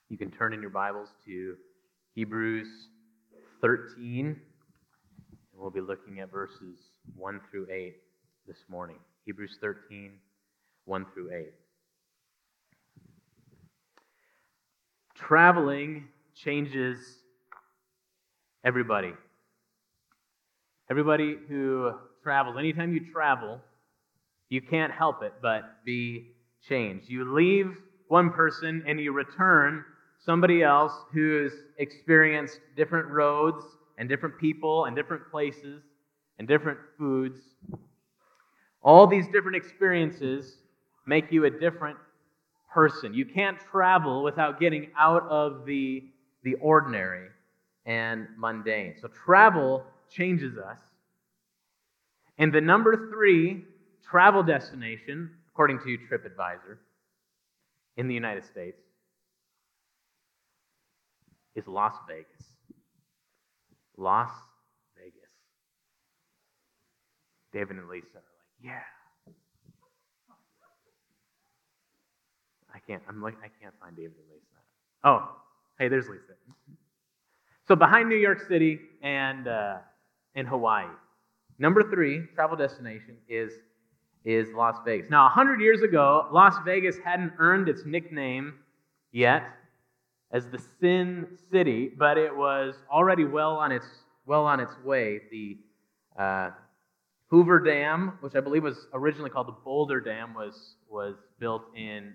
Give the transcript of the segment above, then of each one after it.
You can turn in your Bibles to Hebrews 13, and we'll be looking at verses 1 through 8 this morning. Hebrews 13, 1 through 8. Traveling changes everybody. Everybody who travels, anytime you travel, you can't help it but be changed. You leave one person and you return somebody else who's experienced different roads and different people and different places and different foods. All these different experiences make you a different person. You can't travel without getting out of the ordinary and mundane. So travel changes us. And the number 3 travel destination, according to TripAdvisor, in the United States, is Las Vegas. Las Vegas. David and Lisa are like, yeah. I can't find David and Lisa. Oh, hey, there's Lisa. So behind New York City and in Hawaii, number 3 travel destination is Las Vegas. Now, 100 years ago, Las Vegas hadn't earned its nickname yet as the Sin City, but it was already well on its way. The Hoover Dam, which I believe was originally called the Boulder Dam, was built in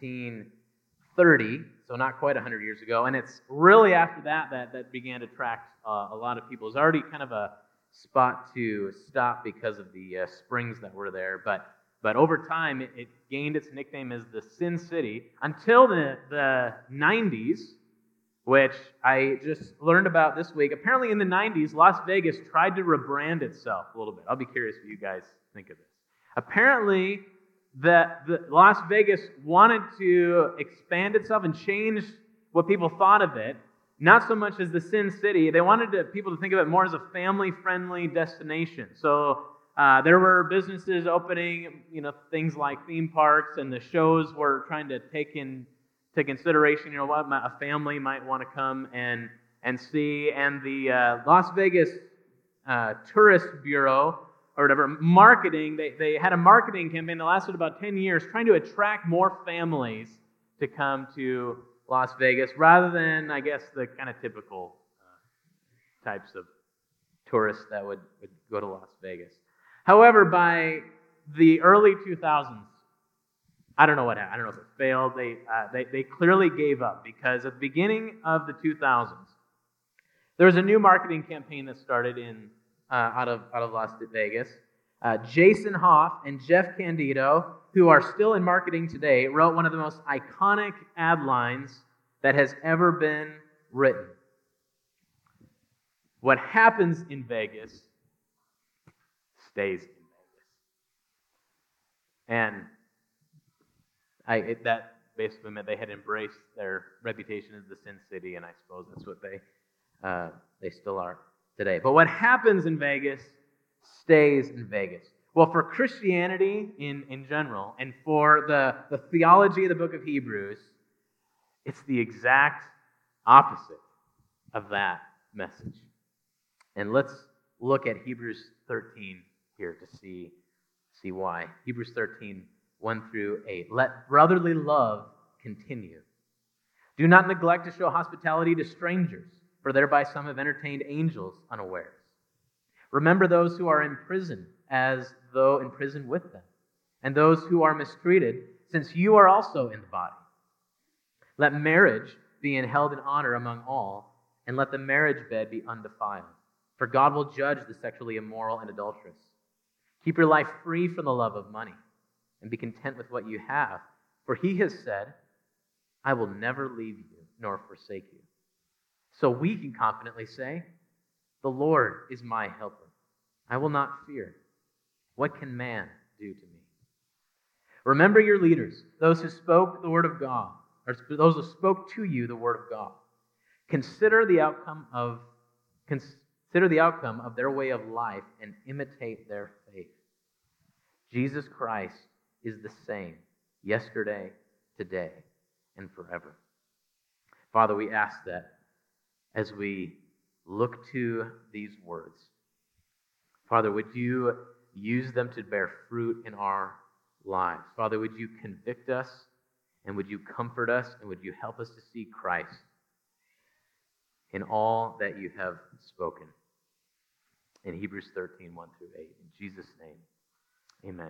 1930, so not quite 100 years ago. And it's really after that began to attract a lot of people. It was already kind of a spot to stop because of the springs that were there, but over time it gained its nickname as the Sin City until the 90s, which I just learned about this week. Apparently in the 90s, Las Vegas tried to rebrand itself a little bit. I'll be curious what you guys think of this. Apparently the Las Vegas wanted to expand itself and change what people thought of it. Not so much as the Sin City. They wanted people to think of it more as a family-friendly destination. So there were businesses opening, things like theme parks, and the shows were trying to take into consideration, what a family might want to come and see. And the Las Vegas Tourist Bureau, or whatever, marketing, they had a marketing campaign that lasted about 10 years, trying to attract more families to come to Las Vegas, rather than, I guess, the kind of typical types of tourists that would go to Las Vegas. However, by the early 2000s, I don't know what happened. I don't know if it failed. They clearly gave up, because at the beginning of the 2000s, there was a new marketing campaign that started out of Las Vegas. Jason Hoff and Jeff Candido, who are still in marketing today, wrote one of the most iconic ad lines that has ever been written. What happens in Vegas stays in Vegas. And that basically meant they had embraced their reputation as the Sin City, and I suppose that's what they still are today. But what happens in Vegas stays in Vegas. Well, for Christianity in general, and for the theology of the book of Hebrews, it's the exact opposite of that message. And let's look at Hebrews 13 here to see why. Hebrews 13, 1 through 8. Let brotherly love continue. Do not neglect to show hospitality to strangers, for thereby some have entertained angels unawares. Remember those who are in prison, as though in prison with them, and those who are mistreated, since you are also in the body. Let marriage be held in honor among all, and let the marriage bed be undefiled. For God will judge the sexually immoral and adulterous. Keep your life free from the love of money, and be content with what you have. For he has said, I will never leave you nor forsake you. So we can confidently say, the Lord is my helper. I will not fear. What can man do to me? Remember your leaders, those who spoke the word of God, or those who spoke to you the word of God. Consider the outcome of their way of life and imitate their faith. Jesus Christ is the same yesterday, today, and forever. Father, we ask that as we look to these words, Father, would you use them to bear fruit in our lives? Father, would you convict us, and would you comfort us, and would you help us to see Christ in all that you have spoken? In Hebrews 13, 1 through 8. In Jesus' name, amen.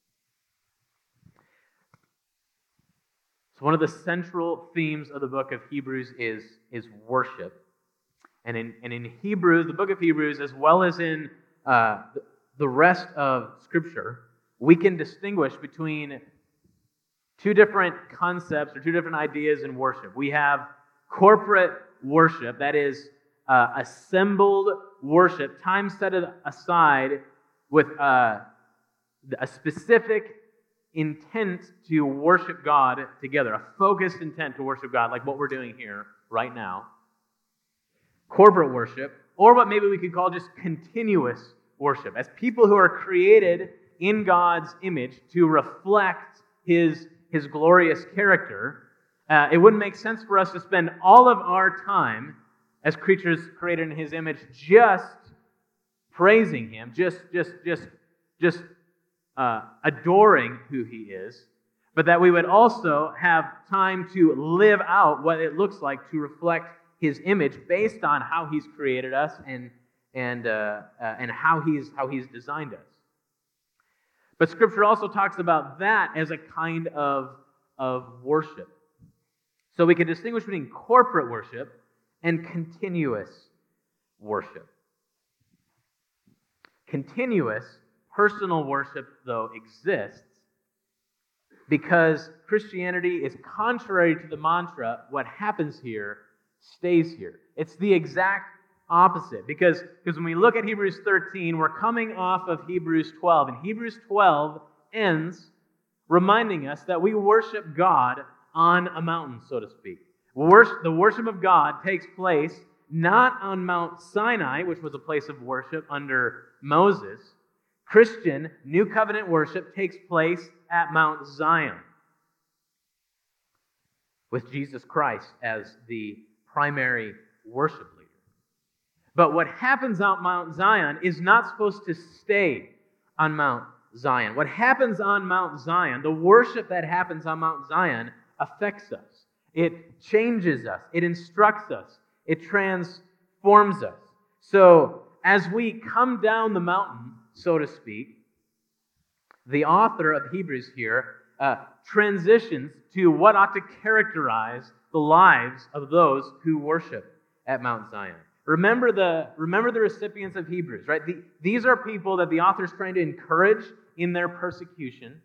So one of the central themes of the book of Hebrews is worship. And in Hebrews, the book of Hebrews, as well as in the rest of Scripture, we can distinguish between two different concepts or two different ideas in worship. We have corporate worship, that is assembled worship, time set aside with a specific intent to worship God together, a focused intent to worship God, like what we're doing here right now. Corporate worship, or what maybe we could call just continuous worship, as people who are created in God's image to reflect His glorious character. It wouldn't make sense for us to spend all of our time as creatures created in His image just praising Him, just adoring who He is, but that we would also have time to live out what it looks like to reflect His image based on how He's created us and how He's designed us. But Scripture also talks about that as a kind of worship. So we can distinguish between corporate worship and continuous worship. Continuous personal worship, though, exists because Christianity is contrary to the mantra, what happens here stays here. It's the exact opposite. Because when we look at Hebrews 13, we're coming off of Hebrews 12. And Hebrews 12 ends reminding us that we worship God on a mountain, so to speak. The worship of God takes place not on Mount Sinai, which was a place of worship under Moses. Christian New Covenant worship takes place at Mount Zion, with Jesus Christ as the primary worship leader. But what happens on Mount Zion is not supposed to stay on Mount Zion. What happens on Mount Zion, the worship that happens on Mount Zion, affects us. It changes us. It instructs us. It transforms us. So as we come down the mountain, so to speak, the author of Hebrews here transitions to what ought to characterize the lives of those who worship at Mount Zion. Remember the recipients of Hebrews, right? These are people that the author is trying to encourage in their persecution.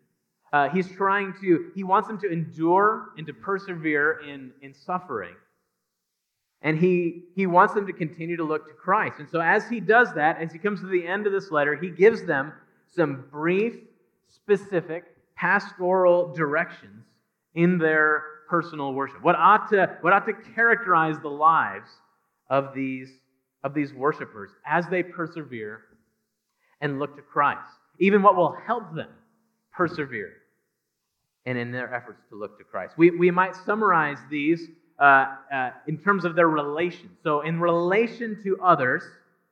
He wants them to endure and to persevere in suffering. And he wants them to continue to look to Christ. And so as he does that, as he comes to the end of this letter, he gives them some brief, specific, pastoral directions in their personal worship. What ought to characterize the lives of these worshipers as they persevere and look to Christ. Even what will help them persevere and in their efforts to look to Christ. We might summarize these in terms of their relation. So in relation to others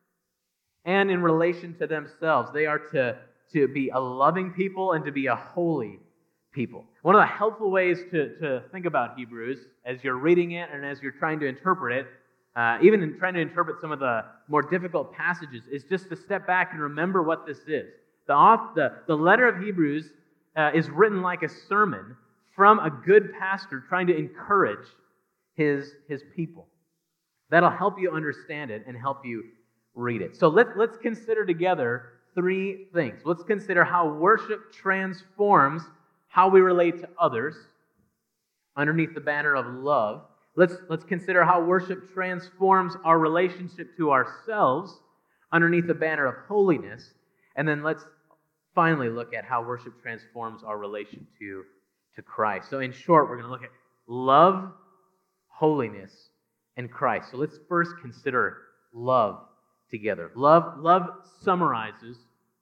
and in relation to themselves, they are to be a loving people and to be a holy people. One of the helpful ways to think about Hebrews as you're reading it and as you're trying to interpret it, even in trying to interpret some of the more difficult passages, is just to step back and remember what this is. The letter of Hebrews is written like a sermon from a good pastor trying to encourage his people. That'll help you understand it and help you read it. So let's consider together three things. Let's consider how worship transforms how we relate to others underneath the banner of love. Let's consider how worship transforms our relationship to ourselves underneath the banner of holiness. And then let's finally look at how worship transforms our relation to Christ. So in short, we're going to look at love, holiness, and Christ. So let's first consider love together. Love summarizes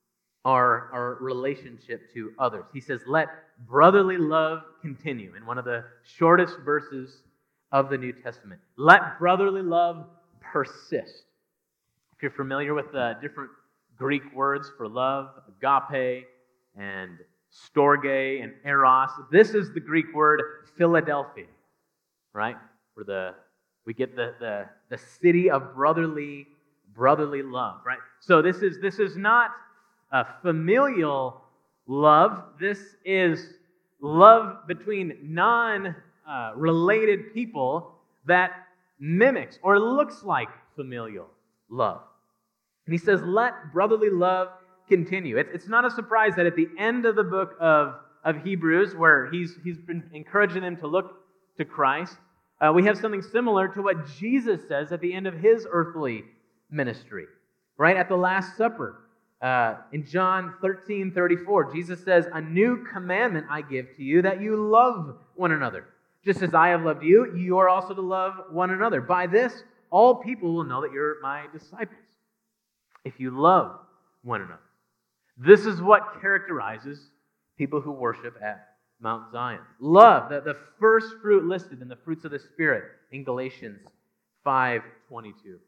our relationship to others. He says, let brotherly love continue, in one of the shortest verses of the New Testament. Let brotherly love persist. If you're familiar with the different Greek words for love, agape and storge and eros, this is the Greek word Philadelphia, right? Where we get the city of brotherly love, right? So this is not a familial love. This is love between non-related people that mimics or looks like familial love. And he says, let brotherly love continue. It's not a surprise that at the end of the book of Hebrews, where he's been encouraging them to look to Christ, we have something similar to what Jesus says at the end of his earthly ministry. Right at the Last Supper, in John 13:34, Jesus says, a new commandment I give to you, that you love one another. Just as I have loved you, you are also to love one another. By this, all people will know that you're my disciples, if you love one another. This is what characterizes people who worship at Mount Zion. Love, the first fruit listed in the fruits of the Spirit in Galatians 5:22.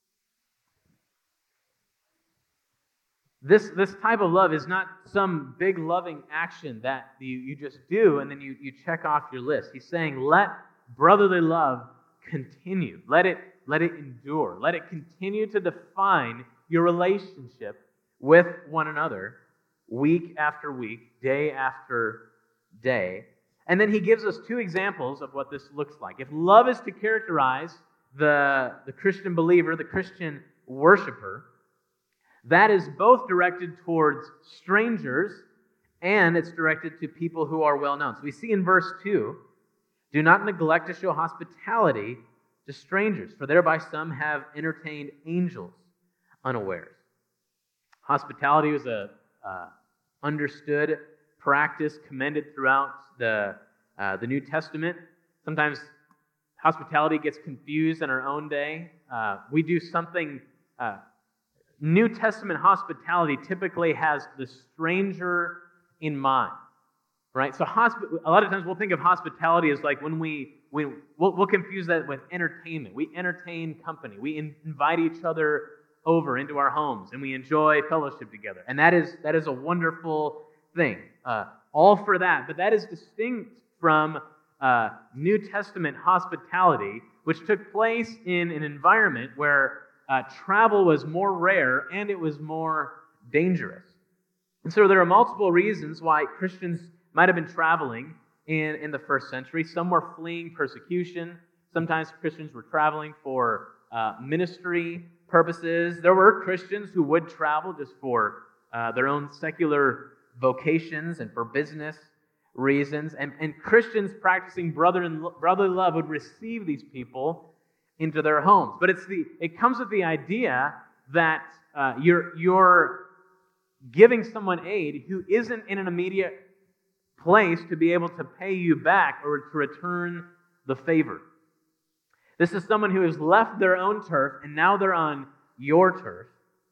This type of love is not some big loving action that you just do and then you check off your list. He's saying, let brotherly love continue. Let it endure. Let it continue to define your relationship with one another week after week, day after day. And then he gives us two examples of what this looks like. If love is to characterize the Christian believer, the Christian worshiper, that is both directed towards strangers and it's directed to people who are well known. So we see in verse 2, do not neglect to show hospitality to strangers, for thereby some have entertained angels unawares. Hospitality was a understood practice commended throughout the New Testament. Sometimes hospitality gets confused in our own day. We do something. New Testament hospitality typically has the stranger in mind, right? So a lot of times we'll think of hospitality as like when we'll confuse that with entertainment. We entertain company. We invite each other over into our homes, and we enjoy fellowship together. And that is a wonderful thing. All for that. But that is distinct from New Testament hospitality, which took place in an environment where travel was more rare and it was more dangerous. And so there are multiple reasons why Christians might have been traveling in the first century. Some were fleeing persecution. Sometimes Christians were traveling for ministry purposes. There were Christians who would travel just for their own secular vocations and for business reasons. And Christians practicing brotherly love would receive these people into their homes. But it comes with the idea that you're giving someone aid who isn't in an immediate place to be able to pay you back or to return the favor. This is someone who has left their own turf and now they're on your turf,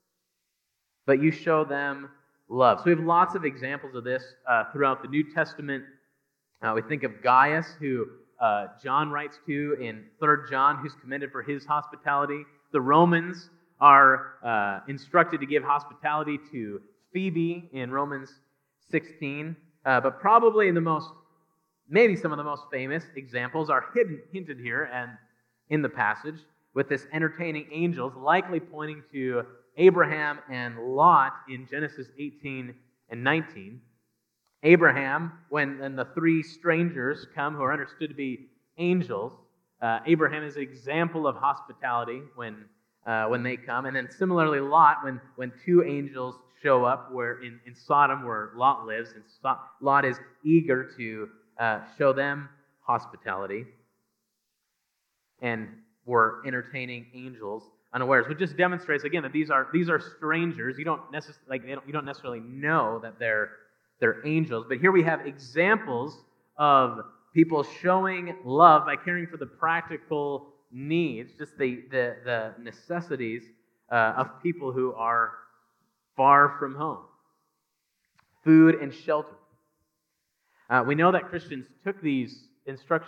but you show them love. So we have lots of examples of this throughout the New Testament. We think of Gaius, who John writes to in 3 John, who's commended for his hospitality. The Romans are instructed to give hospitality to Phoebe in Romans 16. But probably maybe some of the most famous examples are hinted here and in the passage, with this entertaining angels, likely pointing to Abraham and Lot in Genesis 18 and 19. Abraham, when the three strangers come who are understood to be angels, Abraham is an example of hospitality when they come. And then similarly, Lot, when two angels show up where in Sodom where Lot lives, and Lot is eager to show them hospitality. And we're entertaining angels unawares, which just demonstrates again that these are strangers. You don't necessarily know that they're angels, but here we have examples of people showing love by caring for the practical needs, just the necessities of people who are far from home. Food and shelter. We know that Christians took these instructions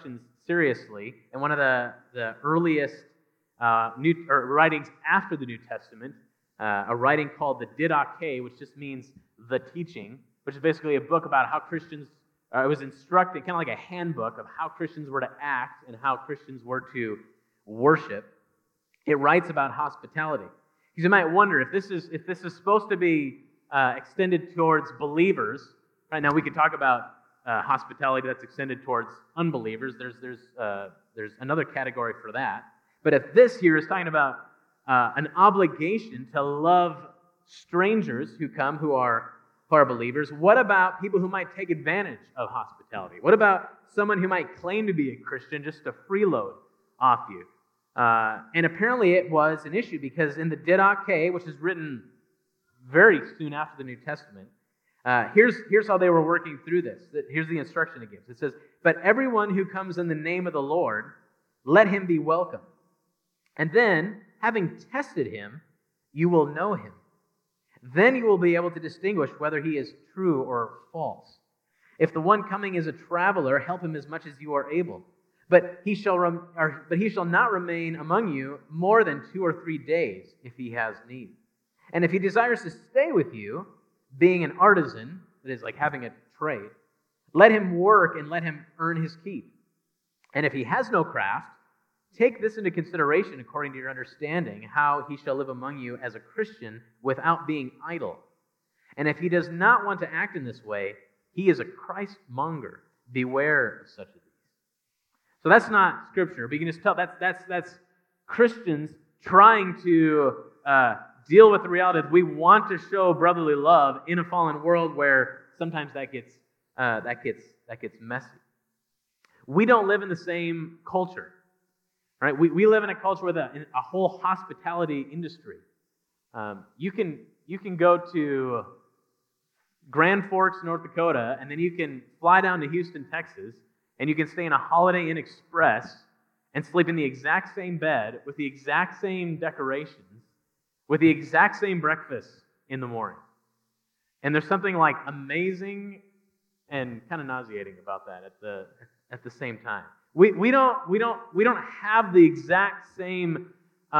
seriously. And one of the earliest writings after the New Testament, a writing called the Didache, which just means the teaching, which is basically a book about how Christians, it was instructed, kind of like a handbook of how Christians were to act and how Christians were to worship. It writes about hospitality. Because you might wonder if this is supposed to be extended towards believers. Right now, we could talk about hospitality that's extended towards unbelievers. There's another category for that. But if this here is talking about an obligation to love strangers who come who are believers, what about people who might take advantage of hospitality? What about someone who might claim to be a Christian just to freeload off you? And apparently it was an issue because in the Didache, which is written very soon after the New Testament, here's how they were working through this. Here's the instruction it gives. It says, "But everyone who comes in the name of the Lord, let him be welcome. And then, having tested him, you will know him. Then you will be able to distinguish whether he is true or false. If the one coming is a traveler, help him as much as you are able. But he shall not remain among you more than 2 or 3 days if he has need. And if he desires to stay with you, being an artisan, that is like having a trade, let him work and let him earn his keep. And if he has no craft, take this into consideration according to your understanding, how he shall live among you as a Christian without being idle. And if he does not want to act in this way, he is a Christ-monger. Beware of such a thing." So that's not Scripture, but you can just tell that's Christians trying to deal with the reality that we want to show brotherly love in a fallen world where sometimes that gets messy. We don't live in the same culture. Right? We live in a culture with a whole hospitality industry. You can go to Grand Forks, North Dakota, and then you can fly down to Houston, Texas, and you can stay in a Holiday Inn Express and sleep in the exact same bed with the exact same decorations, with the exact same breakfast in the morning. And there's something like amazing and kind of nauseating about that at the same time. We don't have the exact same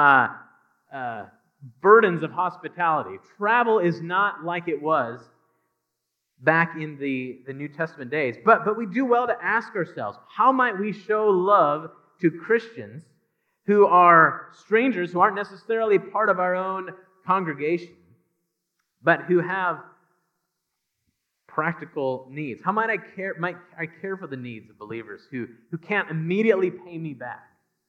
burdens of hospitality. Travel is not like it was back in the New Testament days. But we do well to ask ourselves, how might we show love to Christians who are strangers, who aren't necessarily part of our own congregation, but who have practical needs? How might I care for the needs of believers who can't immediately pay me back?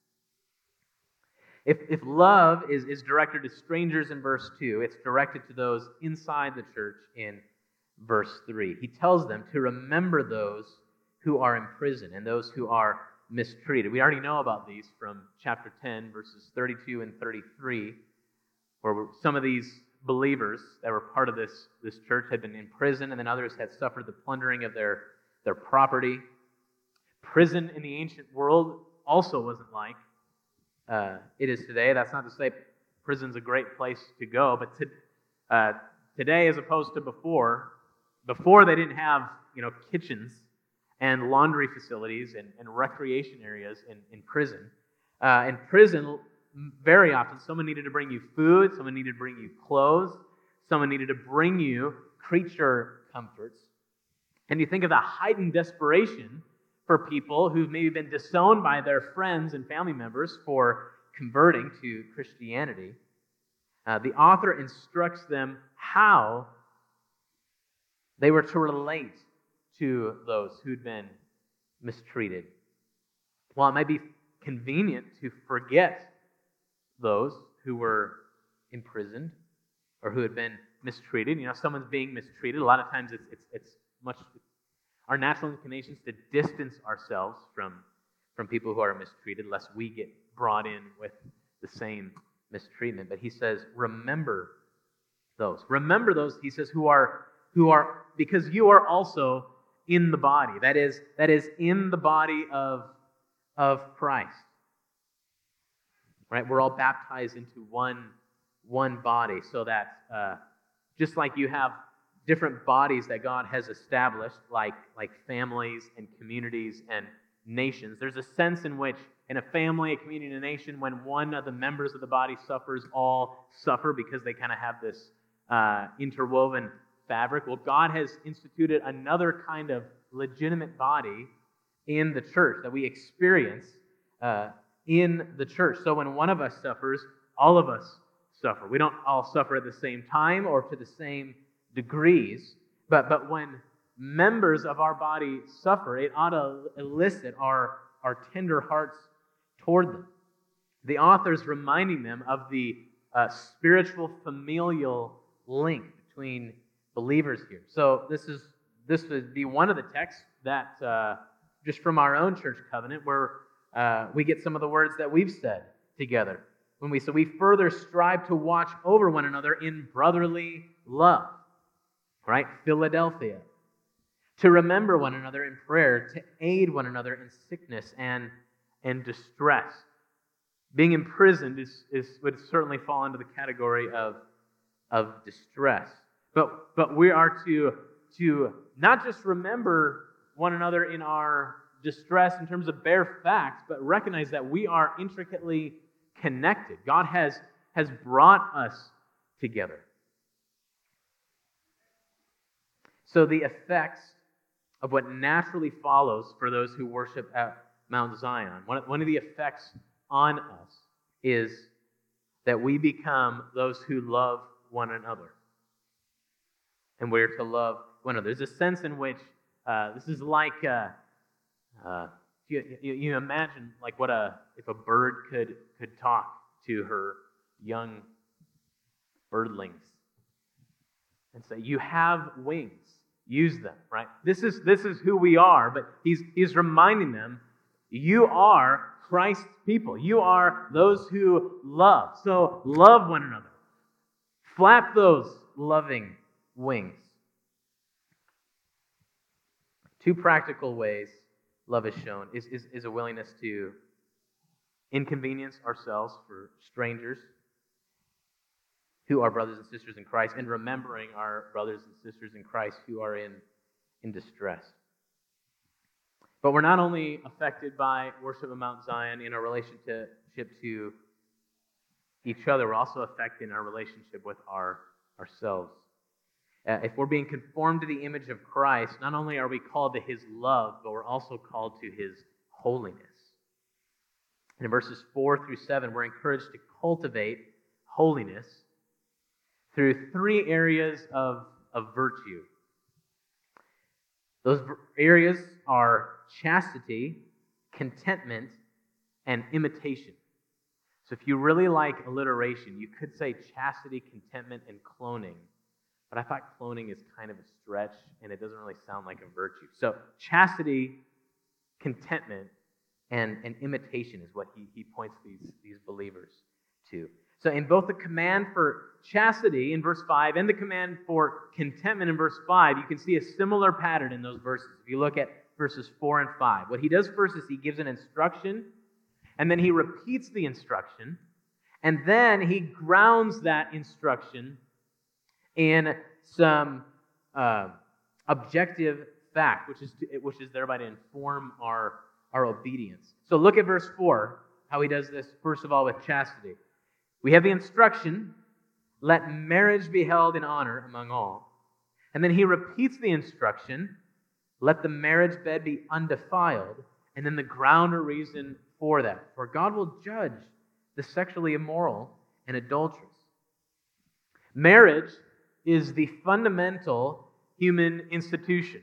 If love is directed to strangers in verse 2, it's directed to those inside the church in verse 3. He tells them to remember those who are in prison and those who are mistreated. We already know about these from chapter 10, verses 32 and 33, where some of these believers that were part of this church had been in prison, and then others had suffered the plundering of their property. Prison in the ancient world also wasn't like it is today. That's not to say prison's a great place to go, but today, as opposed to before they didn't have kitchens and laundry facilities and recreation areas in prison. In prison, very often, someone needed to bring you food, someone needed to bring you clothes, someone needed to bring you creature comforts. And you think of the heightened desperation for people who've maybe been disowned by their friends and family members for converting to Christianity. The author instructs them how they were to relate to those who'd been mistreated. While it might be convenient to forget those who were imprisoned or who had been mistreated, someone's being mistreated, a lot of times it's much our natural inclination is to distance ourselves from people who are mistreated, lest we get brought in with the same mistreatment. But he says, remember those. Remember those, he says, who are because you are also in the body. That is in the body of Christ. Right? We're all baptized into one body, so that just like you have different bodies that God has established, like families and communities nations. There's a sense in which in a family, a community, a nation, when one of the members of the body suffers, all suffer because they kind of have this interwoven fabric. Well, God has instituted another kind of legitimate body in the church that we experience in the church. So when one of us suffers, all of us suffer. We don't all suffer at the same time or to the same degrees, but when members of our body suffer, it ought to elicit our tender hearts toward them. The author's reminding them of the spiritual familial link between believers here. So this would be one of the texts that just from our own church covenant where we get some of the words that we've said together. When we say we further strive to watch over one another in brotherly love, right? Philadelphia. To remember one another in prayer, to aid one another in sickness and distress. Being imprisoned would certainly fall into the category of distress. But we are to not just remember one another in our distress in terms of bare facts, but recognize that we are intricately connected. God has brought us together. So the effects of what naturally follows for those who worship at Mount Zion, one of the effects on us is that we become those who love one another. And we're to love one another. There's a sense in which this is like you imagine like if a bird could talk to her young birdlings and say, "You have wings, use them." Right? This is who we are. But he's reminding them, you are Christ's people. You are those who love. So love one another. Flap those loving wings. Two practical ways love is shown is a willingness to inconvenience ourselves for strangers who are brothers and sisters in Christ, and remembering our brothers and sisters in Christ who are in distress. But we're not only affected by worship of Mount Zion in our relationship to each other, we're also affected in our relationship with ourselves. If we're being conformed to the image of Christ, not only are we called to His love, but we're also called to His holiness. And in verses 4 through 7, we're encouraged to cultivate holiness through three areas of virtue. Those areas are chastity, contentment, and imitation. So if you really like alliteration, you could say chastity, contentment, and cloning. But I thought cloning is kind of a stretch, and it doesn't really sound like a virtue. So chastity, contentment, and imitation is what he points these believers to. So in both the command for chastity in verse 5 and the command for contentment in verse 5, you can see a similar pattern in those verses. If you look at verses 4 and 5, what he does first is he gives an instruction, and then he repeats the instruction, and then he grounds that instruction in some objective fact, which is thereby to inform our obedience. So look at verse 4, how he does this, first of all, with chastity. We have the instruction, let marriage be held in honor among all. And then he repeats the instruction, let the marriage bed be undefiled. And then the ground or reason for that. For God will judge the sexually immoral and adulterous. Marriage is the fundamental human institution.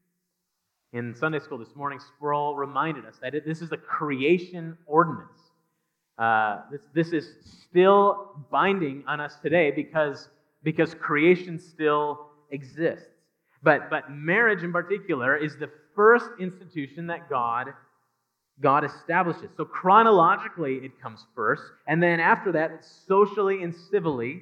In Sunday school this morning, Sproul reminded us that this is a creation ordinance. This is still binding on us today because creation still exists. But marriage in particular is the first institution that God establishes. So chronologically it comes first, and then after that, it's socially and civically,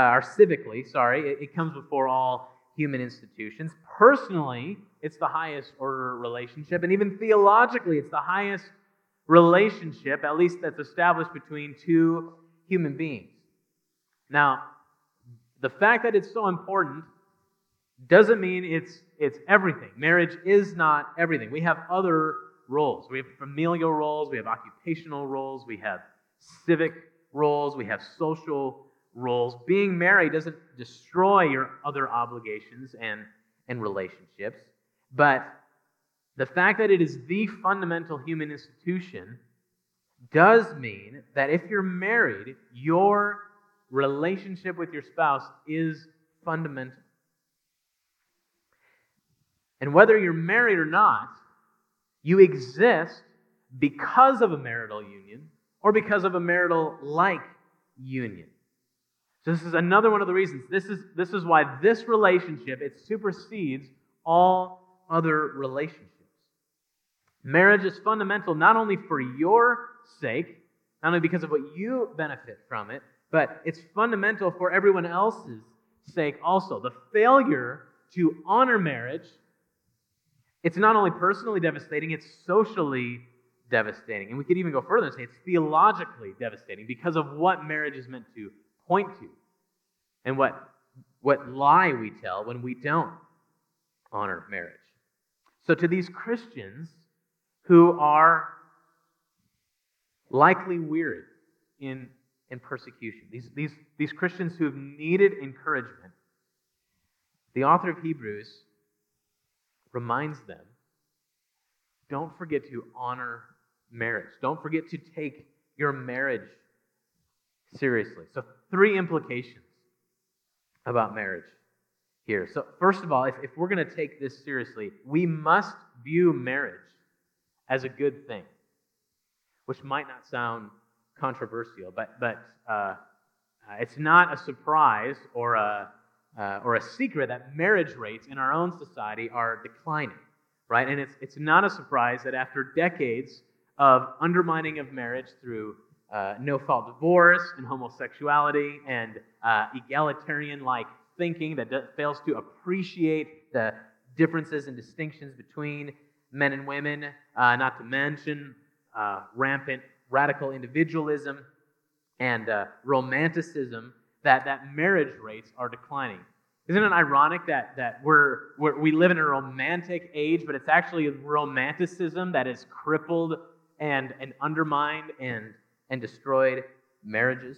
it comes before all human institutions. Personally, it's the highest order relationship, and even theologically, it's the highest relationship, at least that's established between two human beings. Now, the fact that it's so important doesn't mean it's everything. Marriage is not everything. We have other roles. We have familial roles, we have occupational roles, we have civic roles, we have social roles. Being married doesn't destroy your other obligations and relationships, but the fact that it is the fundamental human institution does mean that if you're married, your relationship with your spouse is fundamental. And whether you're married or not, you exist because of a marital union or because of a marital-like union. So this is another one of the reasons. This is why this relationship, it supersedes all other relationships. Marriage is fundamental not only for your sake, not only because of what you benefit from it, but it's fundamental for everyone else's sake also. The failure to honor marriage, it's not only personally devastating, it's socially devastating. And we could even go further and say it's theologically devastating because of what marriage is meant to point to and what lie we tell when we don't honor marriage. So to these Christians who are likely weary in persecution, these Christians who have needed encouragement, the author of Hebrews reminds them, don't forget to honor marriage. Don't forget to take your marriage seriously. So 3 implications about marriage here. So first of all, if we're going to take this seriously, we must view marriage as a good thing, which might not sound controversial, but it's not a surprise or a secret that marriage rates in our own society are declining, right? And it's not a surprise that after decades of undermining of marriage through no-fault divorce and homosexuality and egalitarian-like thinking that fails to appreciate the differences and distinctions between men and women, not to mention rampant radical individualism and romanticism, that marriage rates are declining. Isn't it ironic that we live in a romantic age, but it's actually romanticism that has crippled and undermined and destroyed marriages?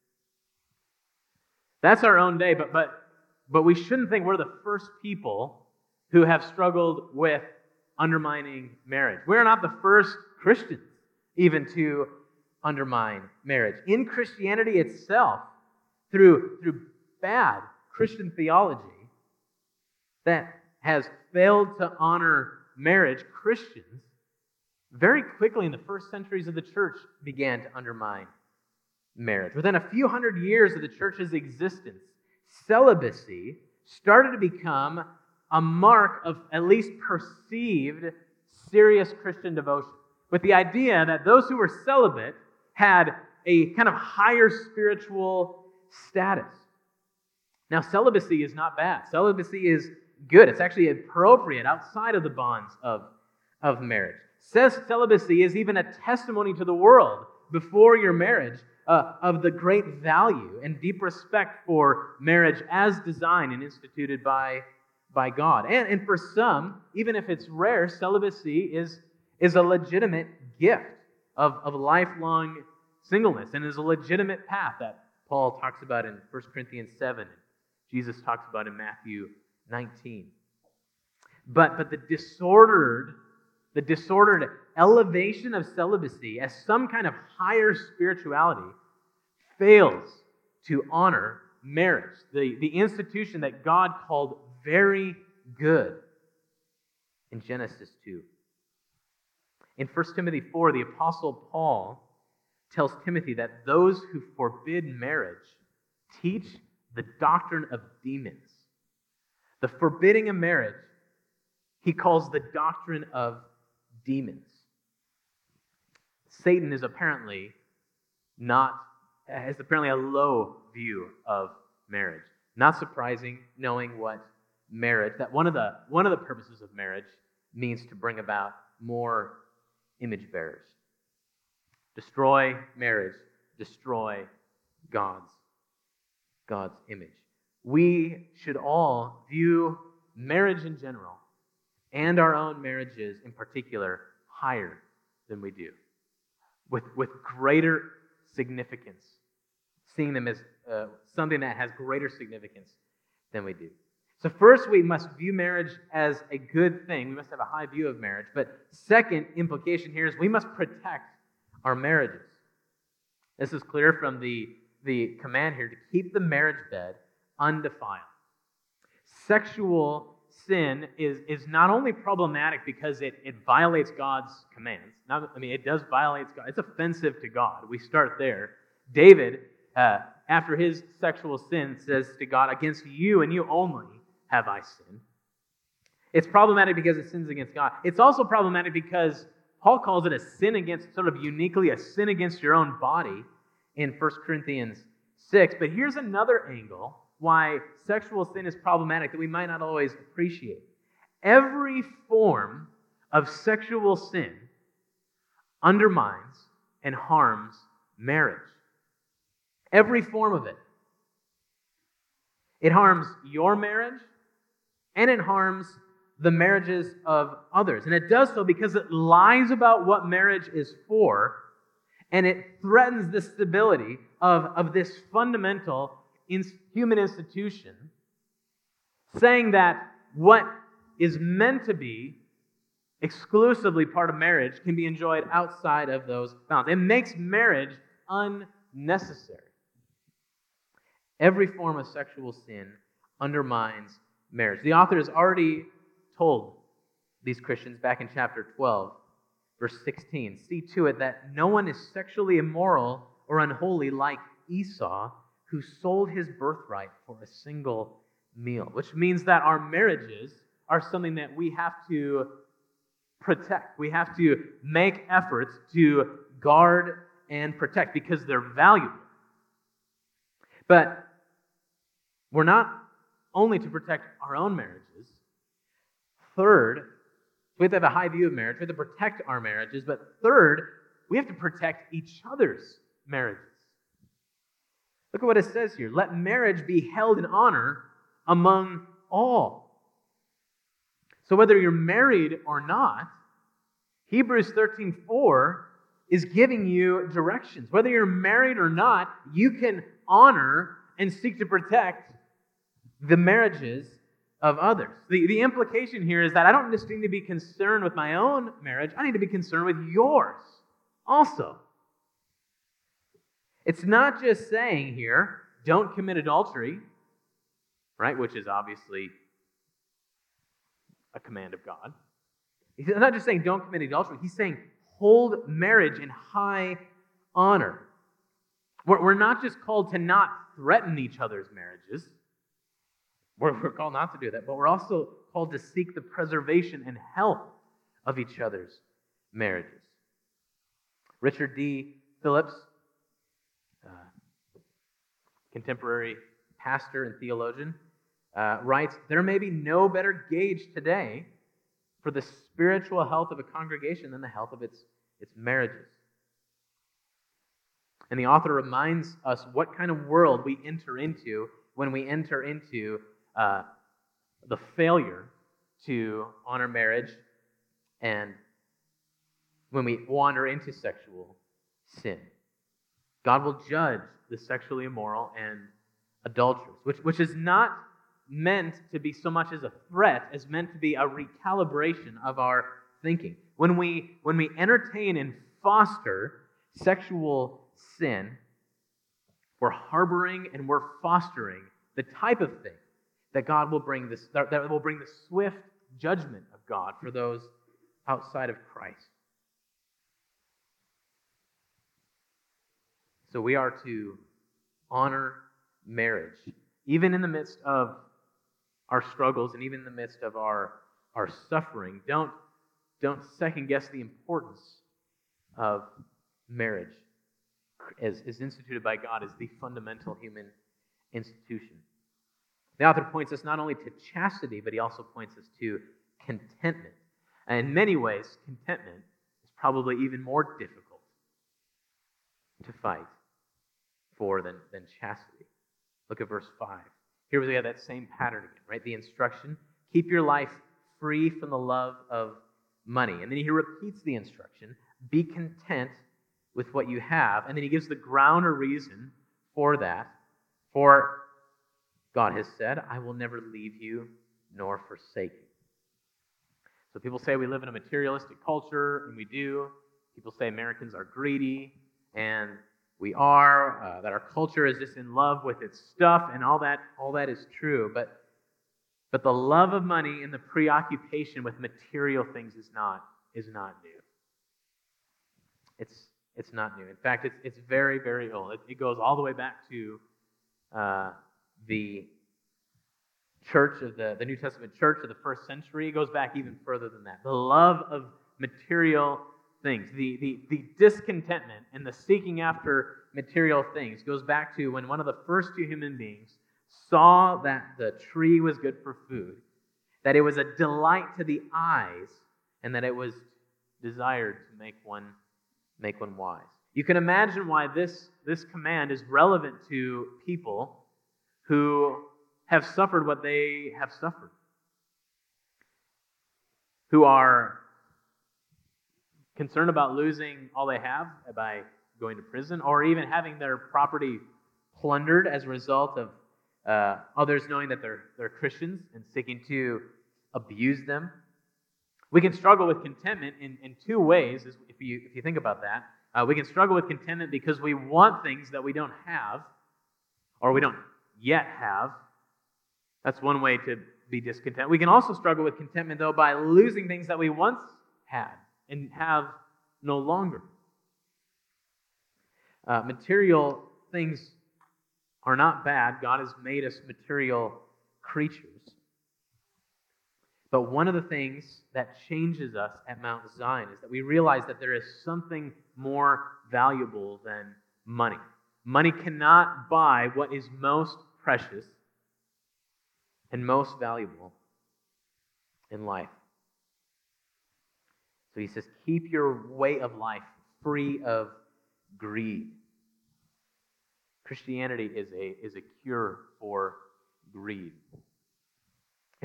That's our own day, but we shouldn't think we're the first people who have struggled with undermining marriage. We're not the first Christians even to undermine marriage. In Christianity itself, through bad Christian theology that has failed to honor marriage, Christians very quickly in the first centuries of the church began to undermine marriage. Within a few hundred years of the church's existence, celibacy started to become a mark of at least perceived serious Christian devotion, with the idea that those who were celibate had a kind of higher spiritual status. Now, celibacy is not bad. Celibacy is good. It's actually appropriate outside of the bonds of marriage. Celibacy is even a testimony to the world before your marriage of the great value and deep respect for marriage as designed and instituted by God. And for some, even if it's rare, celibacy is a legitimate gift of lifelong singleness and is a legitimate path that Paul talks about in 1 Corinthians 7 and Jesus talks about in Matthew 19. But the disordered elevation of celibacy as some kind of higher spirituality fails to honor marriage, the institution that God called very good in Genesis 2. In 1 Timothy 4, the Apostle Paul tells Timothy that those who forbid marriage teach the doctrine of demons. The forbidding of marriage, he calls the doctrine of demons. Satan has apparently a low view of marriage. Not surprising, knowing what marriage, that one of the purposes of marriage means to bring about more image bearers. Destroy marriage, destroy God's image. We should all view marriage in general and our own marriages in particular higher than we do, with greater significance, seeing them as something that has greater significance than we do. So first, we must view marriage as a good thing. We must have a high view of marriage. But second implication here is we must protect our marriages. This is clear from the command here to keep the marriage bed undefiled. Sexual sin is not only problematic because it violates God's commands. It does violate God. It's offensive to God. We start there. David, after his sexual sin, says to God, "Against you and you only have I sinned." It's problematic because it sins against God. It's also problematic because Paul calls it a sin against, sort of uniquely, a sin against your own body in 1 Corinthians 6. But here's another angle why sexual sin is problematic that we might not always appreciate. Every form of sexual sin undermines and harms marriage. Every form of it. It harms your marriage, and it harms the marriages of others. And it does so because it lies about what marriage is for, and it threatens the stability of this fundamental human institution, saying that what is meant to be exclusively part of marriage can be enjoyed outside of those bounds. It makes marriage unnecessary. Every form of sexual sin undermines marriage. The author has already told these Christians back in chapter 12, verse 16, "See to it that no one is sexually immoral or unholy like Esau, who sold his birthright for a single meal," which means that our marriages are something that we have to protect. We have to make efforts to guard and protect because they're valuable. But we're not only to protect our own marriages. Third, we have to have a high view of marriage. We have to protect our marriages. But third, we have to protect each other's marriages. Look at what it says here. "Let marriage be held in honor among all." So whether you're married or not, Hebrews 13:4 is giving you directions. Whether you're married or not, you can honor and seek to protect the marriages of others. The implication here is that I don't just need to be concerned with my own marriage, I need to be concerned with yours also. It's not just saying here, don't commit adultery, right, which is obviously a command of God. He's not just saying don't commit adultery, he's saying hold marriage in high honor. We're not just called to not threaten each other's marriages. We're called not to do that, but we're also called to seek the preservation and health of each other's marriages. Richard D. Phillips, contemporary pastor and theologian, writes, "There may be no better gauge today for the spiritual health of a congregation than the health of its marriages." And the author reminds us what kind of world we enter into when we enter into the failure to honor marriage and when we wander into sexual sin. God will judge the sexually immoral and adulterers, which is not meant to be so much as a threat as meant to be a recalibration of our thinking. When we entertain and foster sexual sin, we're harboring and we're fostering the type of thing that God will bring that will bring the swift judgment of God for those outside of Christ. So we are to honor marriage, even in the midst of our struggles and even in the midst of our suffering. Don't second guess the importance of marriage as instituted by God as the fundamental human institution. The author points us not only to chastity, but he also points us to contentment. And in many ways, contentment is probably even more difficult to fight for than chastity. Look at verse 5. Here we have that same pattern again, right? The instruction, keep your life free from the love of money. And then he repeats the instruction, be content with what you have. And then he gives the ground or reason for that. For God has said, I will never leave you nor forsake you. So people say we live in a materialistic culture, and we do. People say Americans are greedy, and we are. That our culture is just in love with its stuff, and all that is true. But the love of money and the preoccupation with material things is not new. It's not new. In fact, it's very, very old. It goes all the way back to the church of the New Testament church of the first century. It goes back even further than that. The love of material things, the discontentment and the seeking after material things goes back to when one of the first two human beings saw that the tree was good for food, that it was a delight to the eyes, and that it was desired to make one wise. You can imagine why this command is relevant to people who have suffered what they have suffered, who are concerned about losing all they have by going to prison, or even having their property plundered as a result of others knowing that they're Christians and seeking to abuse them. We can struggle with contentment in two ways, if you think about that. We can struggle with contentment because we want things that we don't have, or we don't yet have. That's one way to be discontent. We can also struggle with contentment, though, by losing things that we once had and have no longer. Material things are not bad. God has made us material creatures. But one of the things that changes us at Mount Zion is that we realize that there is something more valuable than money. Money cannot buy what is most precious and most valuable in life. So he says, keep your way of life free of greed. Christianity is a cure for greed. If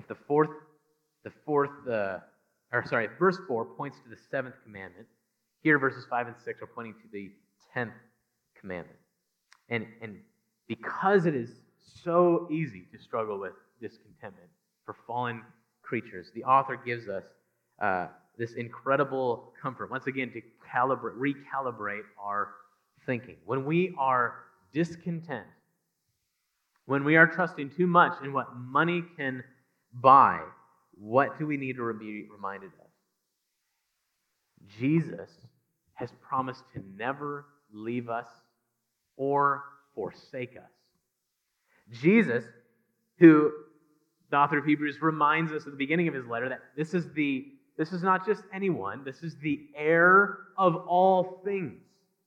verse 4 points to the 7th commandment, here verses 5 and 6 are pointing to the 10th commandment. And because it is so easy to struggle with discontentment for fallen creatures, the author gives us this incredible comfort, once again, to recalibrate our thinking. When we are discontent, when we are trusting too much in what money can buy, what do we need to be reminded of? Jesus has promised to never leave us or forsake us. Jesus, who the author of Hebrews reminds us at the beginning of his letter that this is not just anyone, this is the heir of all things.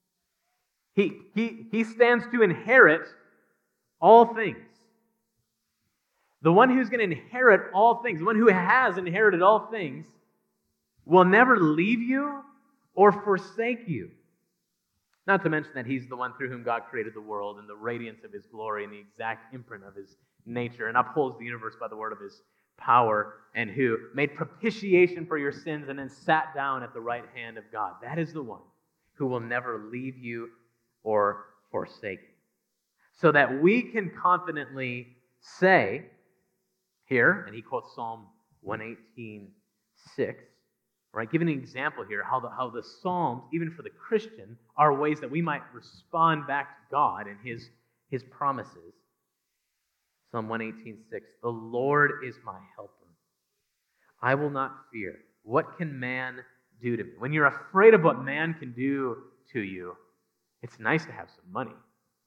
He stands to inherit all things. The one who's going to inherit all things, the one who has inherited all things, will never leave you or forsake you. Not to mention that he's the one through whom God created the world and the radiance of his glory and the exact imprint of his nature, and upholds the universe by the word of his power, and who made propitiation for your sins and then sat down at the right hand of God. That is the one who will never leave you or forsake you. So that we can confidently say here, and he quotes Psalm 118:6, right? Giving an example here how the Psalms, even for the Christian, are ways that we might respond back to God and his promises. Psalm 118:6, the Lord is my helper. I will not fear. What can man do to me? When you're afraid of what man can do to you, it's nice to have some money.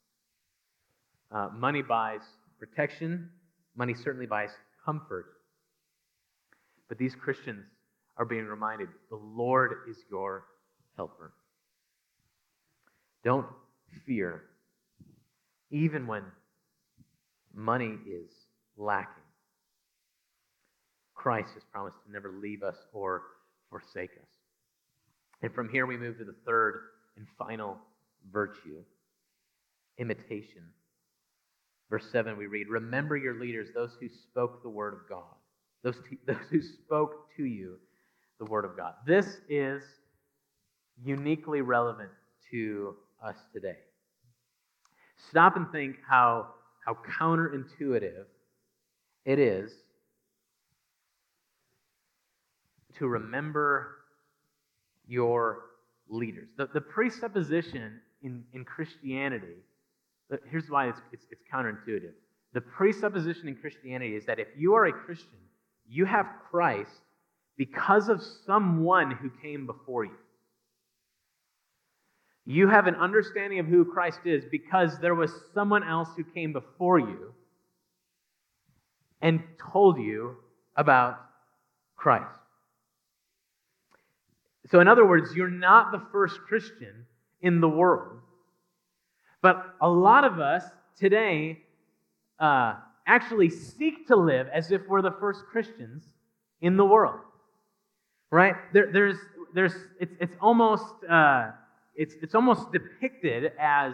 Money buys protection. Money certainly buys comfort. But these Christians are being reminded, the Lord is your helper. Don't fear, even when money is lacking. Christ has promised to never leave us or forsake us. And from here we move to the third and final virtue, imitation. Verse 7 we read, remember your leaders, those who spoke the word of God, those who spoke to you the Word of God. This is uniquely relevant to us today. Stop and think how counterintuitive it is to remember your leaders. The presupposition in Christianity, here's why it's counterintuitive. The presupposition in Christianity is that if you are a Christian, you have Christ because of someone who came before you. You have an understanding of who Christ is because there was someone else who came before you and told you about Christ. So in other words, you're not the first Christian in the world. But a lot of us today actually seek to live as if we're the first Christians in the world. Right? It's almost depicted as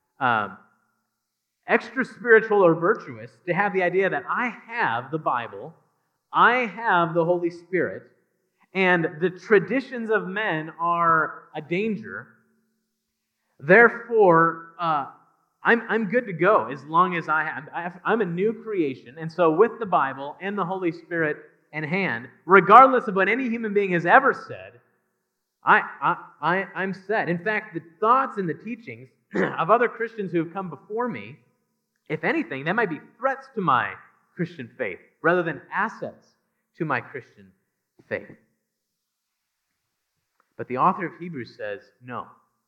extra spiritual or virtuous to have the idea that I have the Bible, I have the Holy Spirit, and the traditions of men are a danger. Therefore, I'm good to go as long as I'm a new creation. And so with the Bible and the Holy Spirit in hand, regardless of what any human being has ever said, I'm set. In fact, the thoughts and the teachings of other Christians who have come before me, if anything, they might be threats to my Christian faith rather than assets to my Christian faith. But the author of Hebrews says, no,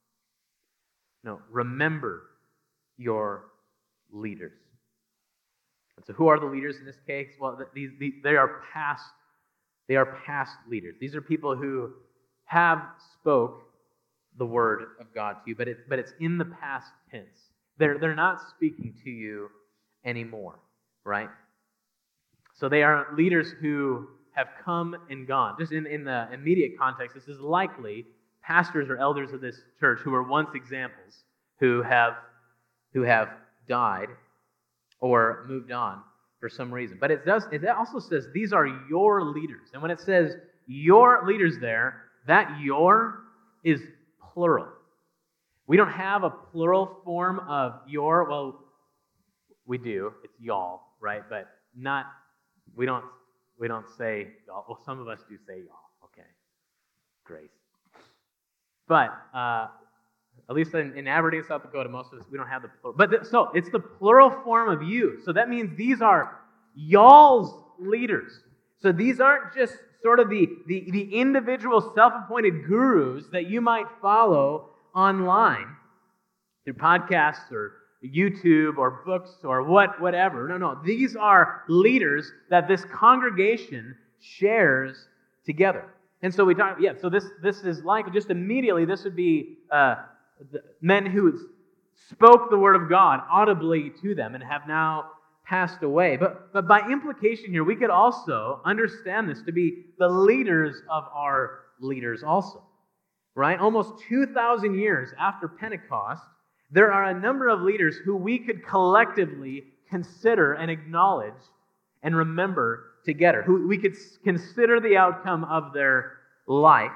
remember your leaders. And so who are the leaders in this case? Well, they are past leaders. These are people who have spoke the word of God to you, but it's in the past tense. They're not speaking to you anymore, right? So they are leaders who have come and gone. Just in the immediate context, this is likely pastors or elders of this church who were once examples who have died or moved on for some reason. But it also says these are your leaders. And when it says your leaders there, that your is plural. We don't have a plural form of your. Well, we do. It's y'all, right? But not. We don't say y'all. Well, some of us do say y'all. Okay, grace. But at least in Aberdeen, South Dakota, most of us we don't have the plural. But so it's the plural form of you. So that means these are y'all's leaders. So these aren't just sort of the individual self-appointed gurus that you might follow online through podcasts or YouTube or books or whatever. No. These are leaders that this congregation shares together. And so we talk, so this is like, just immediately, this would be the men who spoke the word of God audibly to them and have now passed away. But by implication here, we could also understand this to be the leaders of our leaders also, right? Almost 2,000 years after Pentecost, there are a number of leaders who we could collectively consider and acknowledge and remember together, who we could consider the outcome of their life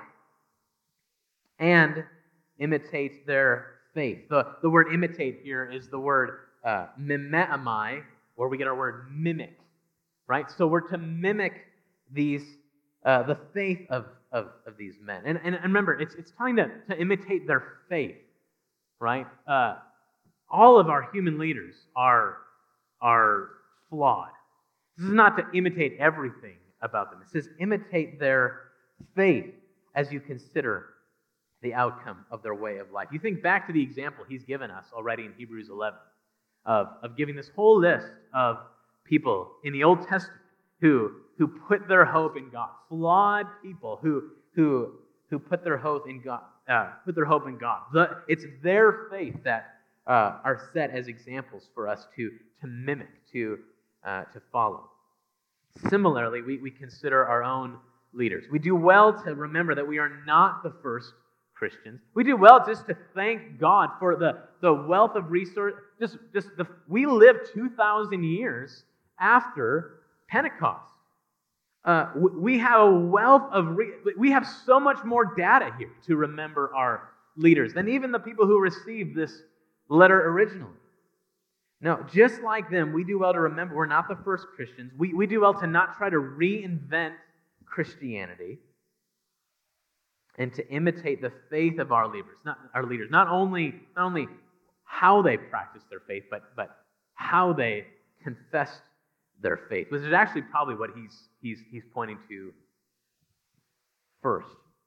and imitate their faith. The word imitate here is the word mimeamai, where we get our word mimic, right? So we're to mimic these the faith of these men. And remember, it's telling them to imitate their faith, right? All of our human leaders are flawed. This is not to imitate everything about them. It says imitate their faith as you consider the outcome of their way of life. You think back to the example he's given us already in Hebrews 11 of giving this whole list of people in the Old Testament who put their hope in God, flawed people who put their hope in God. It's their faith that are set as examples for us to mimic, to follow. Similarly, we consider our own leaders. We do well to remember that we are not the first Christians. We do well just to thank God for the wealth of resource. We live 2,000 years after Pentecost. We have a wealth of, we have so much more data here to remember our leaders than even the people who received this letter originally. No, just like them, we do well to remember we're not the first Christians. We do well to not try to reinvent Christianity and to imitate the faith of our leaders. Not only how they practiced their faith, but how they confessed their faith, which is actually probably what he's pointing to first.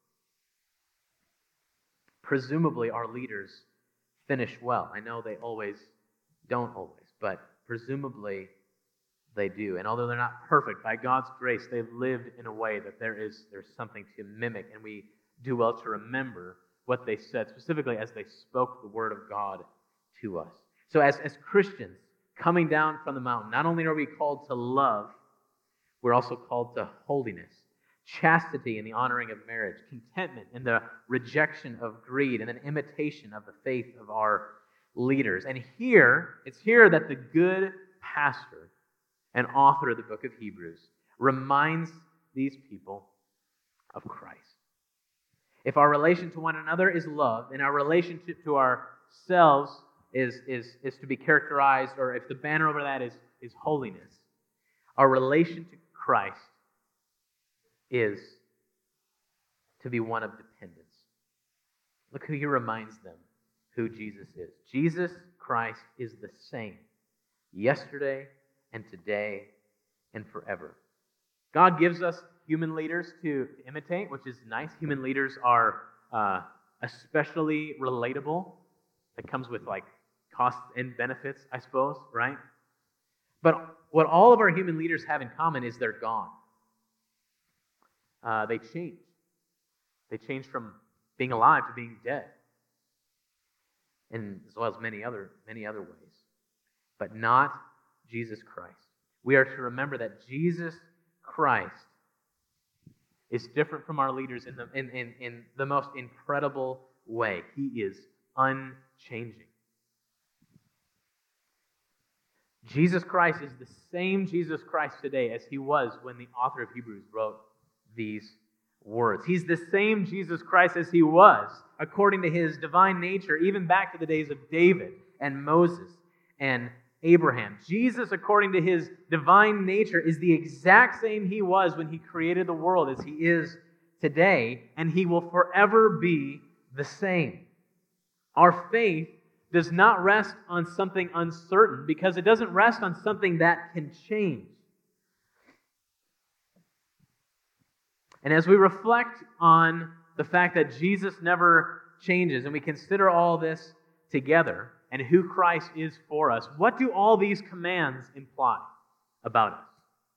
Presumably, our leaders finish well. I know they don't always, but presumably they do. And although they're not perfect, by God's grace, they've lived in a way that there's something to mimic, and we do well to remember what they said, specifically as they spoke the word of God to us. So as Christians coming down from the mountain, not only are we called to love, we're also called to holiness, chastity in the honoring of marriage, contentment in the rejection of greed, and an imitation of the faith of our leaders. And it's here that the good pastor and author of the book of Hebrews reminds these people of Christ. If our relation to one another is love, and our relationship to ourselves is to be characterized, or if the banner over that is holiness, our relation to Christ is to be one of dependence. Look who he reminds them who Jesus is. Jesus Christ is the same yesterday and today and forever. God gives us human leaders to imitate, which is nice. Human leaders are especially relatable. It comes with costs and benefits, I suppose, right? But what all of our human leaders have in common is they're gone. They change. They change from being alive to being dead, and as well as many other ways. But not Jesus Christ. We are to remember that Jesus Christ is different from our leaders in the most incredible way. He is unchanging. Jesus Christ is the same Jesus Christ today as he was when the author of Hebrews wrote these words. He's the same Jesus Christ as he was, according to his divine nature, even back to the days of David and Moses and Abraham. Jesus, according to his divine nature, is the exact same he was when he created the world as he is today, and he will forever be the same. Our faith does not rest on something uncertain because it doesn't rest on something that can change. And as we reflect on the fact that Jesus never changes, and we consider all this together and who Christ is for us, what do all these commands imply about us?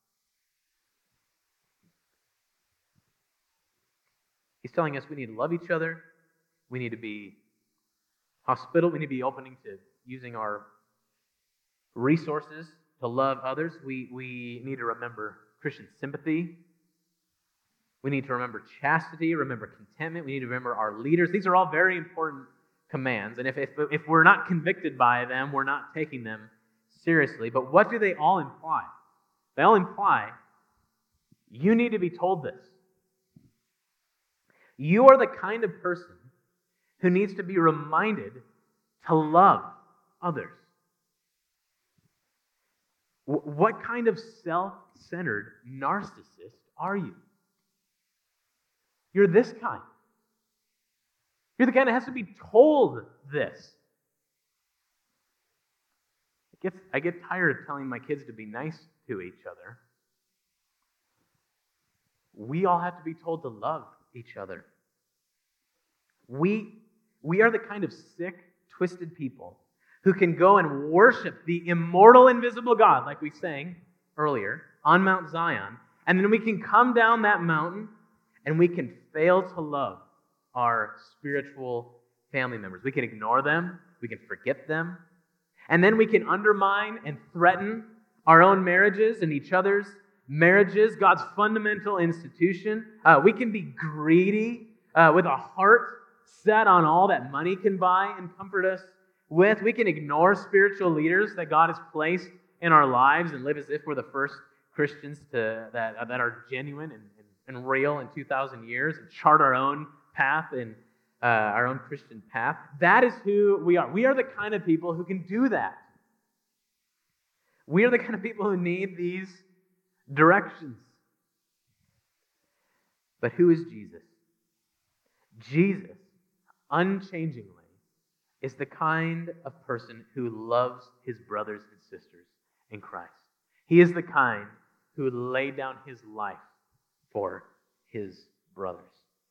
He's telling us we need to love each other, we need to be hospitable, we need to be open to using our resources to love others. We need to remember Christian sympathy. We need to remember chastity, remember contentment. We need to remember our leaders. These are all very important commands. And if we're not convicted by them, we're not taking them seriously. But what do they all imply? They all imply you need to be told this. You are the kind of person who needs to be reminded to love others. What kind of self-centered narcissist are you? You're this kind. You're the kind that has to be told this. I get tired of telling my kids to be nice to each other. We all have to be told to love each other. We are the kind of sick, twisted people who can go and worship the immortal, invisible God, like we sang earlier, on Mount Zion, and then we can come down that mountain and we can fail to love our spiritual family members. We can ignore them, we can forget them, and then we can undermine and threaten our own marriages and each other's marriages, God's fundamental institution. We can be greedy with a heart set on all that money can buy and comfort us with. We can ignore spiritual leaders that God has placed in our lives and live as if we're the first Christians that are genuine and real in 2,000 years and chart our own path and our own Christian path. That is who we are. We are the kind of people who can do that. We are the kind of people who need these directions. But who is Jesus? Jesus, unchangingly, is the kind of person who loves his brothers and sisters in Christ. He is the kind who laid down his life for his brothers.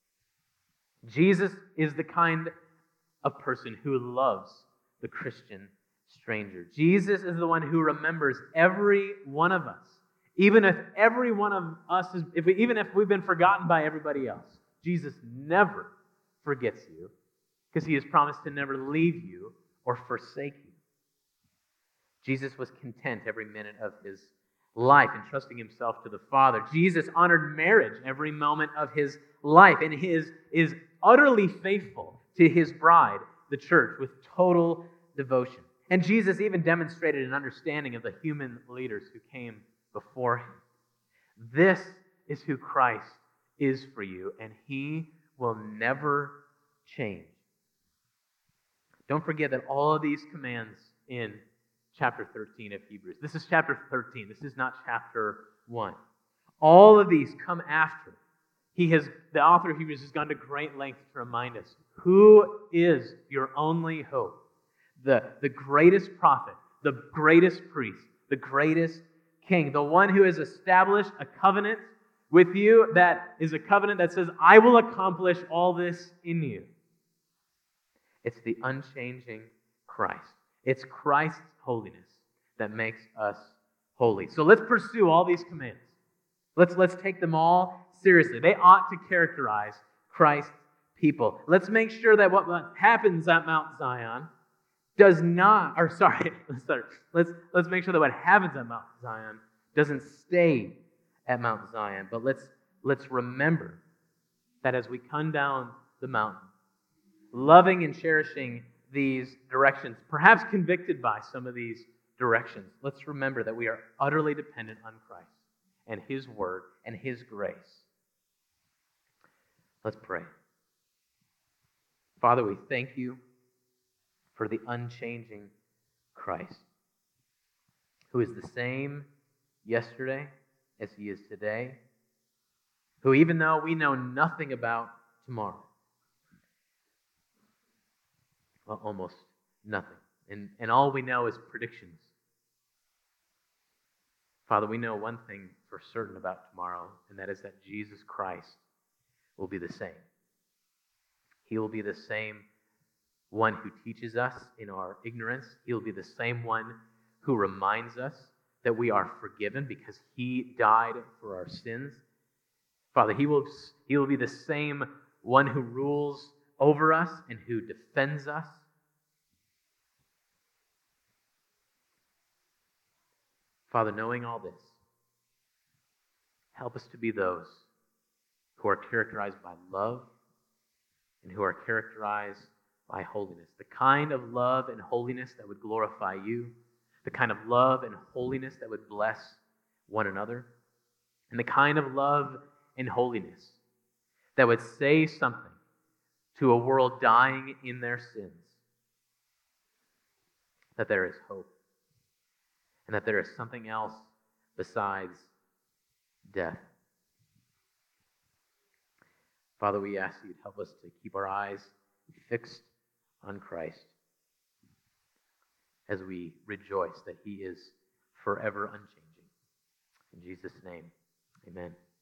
Jesus is the kind of person who loves the Christian stranger. Jesus is the one who remembers every one of us. Even if every one of us even if we've been forgotten by everybody else, Jesus never forgets you because he has promised to never leave you or forsake you. Jesus was content every minute of his life, entrusting himself to the Father. Jesus honored marriage every moment of his life and is utterly faithful to his bride, the church, with total devotion. And Jesus even demonstrated an understanding of the human leaders who came before him. This is who Christ is for you, and he will never change. Don't forget that all of these commands in chapter 13 of Hebrews. This is chapter 13. This is not chapter 1. All of these come after. The author of Hebrews has gone to great lengths to remind us who is your only hope. The greatest prophet, the greatest priest, the greatest king, the one who has established a covenant with you that is a covenant that says, I will accomplish all this in you. It's the unchanging Christ. It's Christ's holiness that makes us holy. So let's pursue all these commands. Let's take them all seriously. They ought to characterize Christ's people. Let's make sure that what happens at Mount Zion does not, let's make sure that what happens at Mount Zion doesn't stay at Mount Zion. But let's remember that as we come down the mountain, loving and cherishing these directions, perhaps convicted by some of these directions, let's remember that we are utterly dependent on Christ and his word and his grace. Let's pray. Father, we thank you for the unchanging Christ, who is the same yesterday as he is today, who even though we know nothing about tomorrow, well, almost nothing, and all we know is predictions. Father, we know one thing for certain about tomorrow, and that is that Jesus Christ will be the same. He will be the same one who teaches us in our ignorance. He'll be the same one who reminds us that we are forgiven because he died for our sins. Father, he will be the same one who rules over us and who defends us. Father, knowing all this, help us to be those who are characterized by love and who are characterized by holiness. The kind of love and holiness that would glorify you, the kind of love and holiness that would bless one another, and the kind of love and holiness that would say something to a world dying in their sins, that there is hope, and that there is something else besides death. Father, we ask you to help us to keep our eyes fixed on Christ as we rejoice that he is forever unchanging. In Jesus' name, amen.